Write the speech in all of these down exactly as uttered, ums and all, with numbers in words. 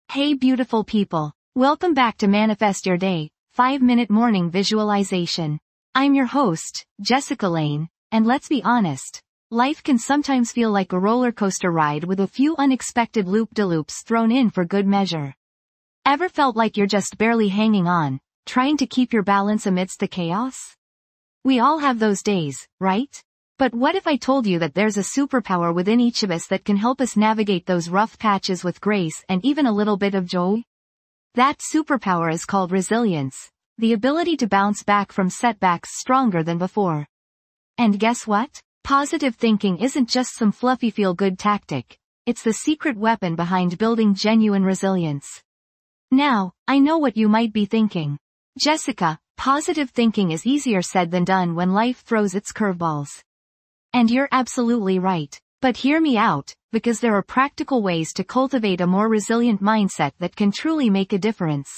Hey beautiful people, welcome back to Manifest Your Day, five minute Morning Visualization. I'm your host, Jessica Lane, and let's be honest, life can sometimes feel like a roller coaster ride with a few unexpected loop-de-loops thrown in for good measure. Ever felt like you're just barely hanging on, trying to keep your balance amidst the chaos? We all have those days, right? But what if I told you that there's a superpower within each of us that can help us navigate those rough patches with grace and even a little bit of joy? That superpower is called resilience, the ability to bounce back from setbacks stronger than before. And guess what? Positive thinking isn't just some fluffy feel-good tactic, it's the secret weapon behind building genuine resilience. Now, I know what you might be thinking. Jessica, positive thinking is easier said than done when life throws its curveballs. And you're absolutely right. But hear me out, because there are practical ways to cultivate a more resilient mindset that can truly make a difference.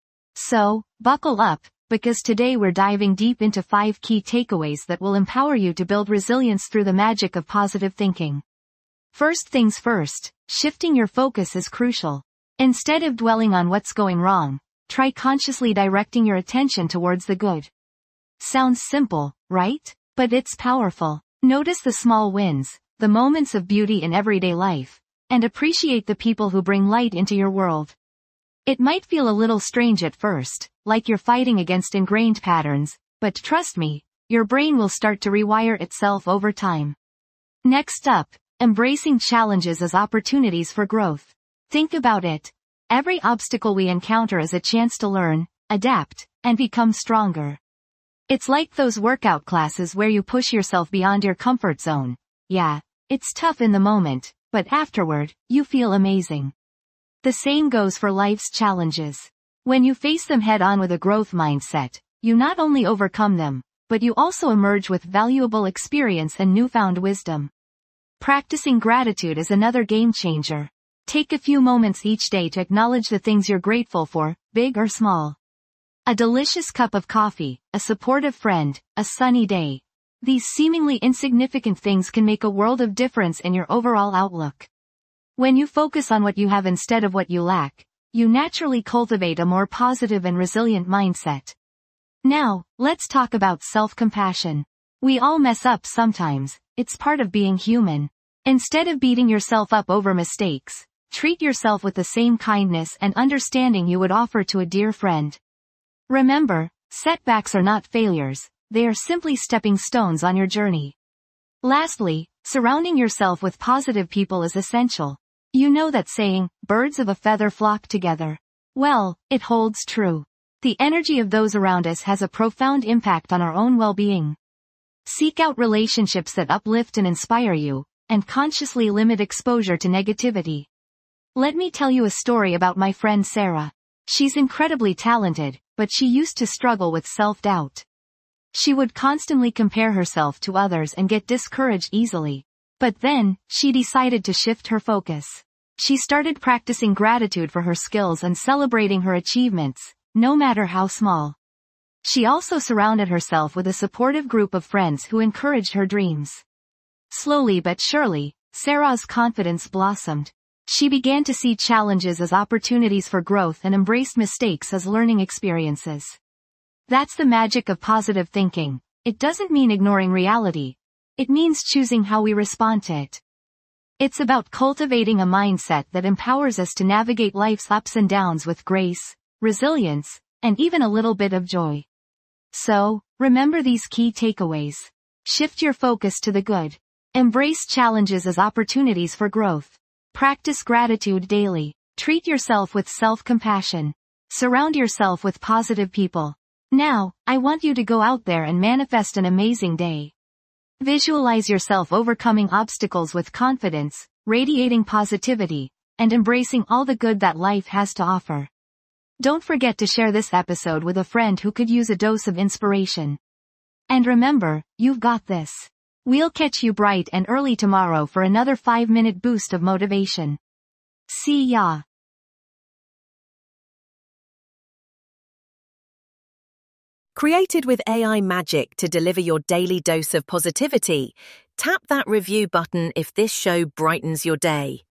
So, buckle up, because today we're diving deep into five key takeaways that will empower you to build resilience through the magic of positive thinking. First things first, shifting your focus is crucial. Instead of dwelling on what's going wrong, try consciously directing your attention towards the good. Sounds simple, right? But it's powerful. Notice the small wins, the moments of beauty in everyday life, and appreciate the people who bring light into your world. It might feel a little strange at first, like you're fighting against ingrained patterns, but trust me, your brain will start to rewire itself over time. Next up, embracing challenges as opportunities for growth. Think about it. Every obstacle we encounter is a chance to learn, adapt, and become stronger. It's like those workout classes where you push yourself beyond your comfort zone. Yeah, it's tough in the moment, but afterward, you feel amazing. The same goes for life's challenges. When you face them head-on with a growth mindset, you not only overcome them, but you also emerge with valuable experience and newfound wisdom. Practicing gratitude is another game changer. Take a few moments each day to acknowledge the things you're grateful for, big or small. A delicious cup of coffee, a supportive friend, a sunny day. These seemingly insignificant things can make a world of difference in your overall outlook. When you focus on what you have instead of what you lack, you naturally cultivate a more positive and resilient mindset. Now, let's talk about self-compassion. We all mess up sometimes, it's part of being human. Instead of beating yourself up over mistakes, treat yourself with the same kindness and understanding you would offer to a dear friend. Remember, setbacks are not failures, they are simply stepping stones on your journey. Lastly, surrounding yourself with positive people is essential. You know that saying, birds of a feather flock together. Well, it holds true. The energy of those around us has a profound impact on our own well-being. Seek out relationships that uplift and inspire you, and consciously limit exposure to negativity. Let me tell you a story about my friend Sarah. She's incredibly talented, but she used to struggle with self-doubt. She would constantly compare herself to others and get discouraged easily. But then, she decided to shift her focus. She started practicing gratitude for her skills and celebrating her achievements, no matter how small. She also surrounded herself with a supportive group of friends who encouraged her dreams. Slowly but surely, Sarah's confidence blossomed. She began to see challenges as opportunities for growth and embraced mistakes as learning experiences. That's the magic of positive thinking. It doesn't mean ignoring reality. It means choosing how we respond to it. It's about cultivating a mindset that empowers us to navigate life's ups and downs with grace, resilience, and even a little bit of joy. So, remember these key takeaways. Shift your focus to the good. Embrace challenges as opportunities for growth. Practice gratitude daily. Treat yourself with self-compassion. Surround yourself with positive people. Now, I want you to go out there and manifest an amazing day. Visualize yourself overcoming obstacles with confidence, radiating positivity, and embracing all the good that life has to offer. Don't forget to share this episode with a friend who could use a dose of inspiration. And remember, you've got this. We'll catch you bright and early tomorrow for another five minute boost of motivation. See ya. Created with A I magic to deliver your daily dose of positivity, tap that review button if this show brightens your day.